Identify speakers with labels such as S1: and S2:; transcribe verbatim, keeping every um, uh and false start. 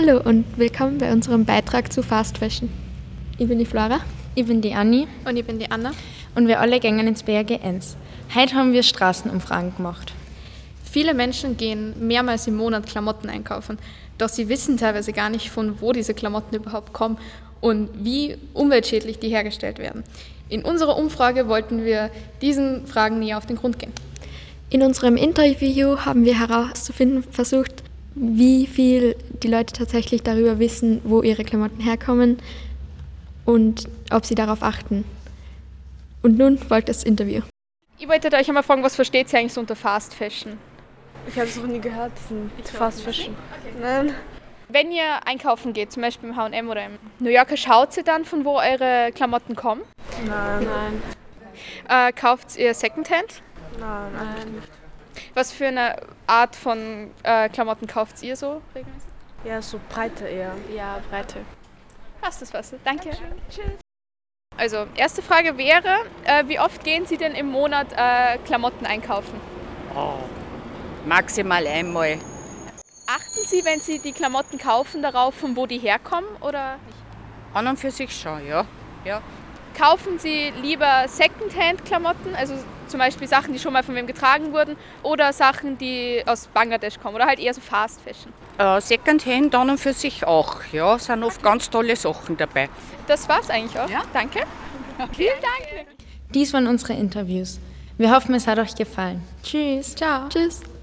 S1: Hallo und willkommen bei unserem Beitrag zu Fast Fashion. Ich bin die Flora.
S2: Ich bin die Anni.
S3: Und ich bin die Anna.
S2: Und wir alle gehen ins B R G eins. Heute haben wir Straßenumfragen gemacht.
S3: Viele Menschen gehen mehrmals im Monat Klamotten einkaufen, doch sie wissen teilweise gar nicht, von wo diese Klamotten überhaupt kommen und wie umweltschädlich die hergestellt werden. In unserer Umfrage wollten wir diesen Fragen näher auf den Grund gehen.
S1: In unserem Interview haben wir herauszufinden versucht, wie viel die Leute tatsächlich darüber wissen, wo ihre Klamotten herkommen und ob sie darauf achten. Und nun folgt das Interview.
S3: Ich wollte euch einmal fragen, was versteht ihr eigentlich so unter Fast Fashion?
S4: Ich habe es noch nie gehört, das ist Fast Fashion. Okay. Nein.
S3: Wenn ihr einkaufen geht, zum Beispiel im H und M oder im New Yorker, schaut ihr dann, von wo eure Klamotten kommen?
S4: Nein. Nein.
S3: Äh, kauft ihr Secondhand?
S4: Nein, Nein. nicht.
S3: Was für eine Art von äh, Klamotten kauft ihr so regelmäßig?
S4: Ja, so breite eher.
S3: Ja, breite. Passt das was? Danke. Tschüss. Also, erste Frage wäre, äh, wie oft gehen Sie denn im Monat äh, Klamotten einkaufen?
S5: Oh, maximal einmal.
S3: Achten Sie, wenn Sie die Klamotten kaufen, darauf, von wo die herkommen oder nicht?
S5: An und für sich schon, ja. ja.
S3: Kaufen Sie lieber Secondhand-Klamotten, also zum Beispiel Sachen, die schon mal von wem getragen wurden, oder Sachen, die aus Bangladesch kommen, oder halt eher so Fast Fashion?
S5: Äh, Secondhand an und für sich auch, ja, sind oft ganz tolle Sachen dabei.
S3: Das war's eigentlich auch.
S5: Ja.
S3: Danke. Okay. Vielen Dank.
S2: Dies waren unsere Interviews. Wir hoffen, es hat euch gefallen. Tschüss.
S3: Ciao.
S1: Tschüss.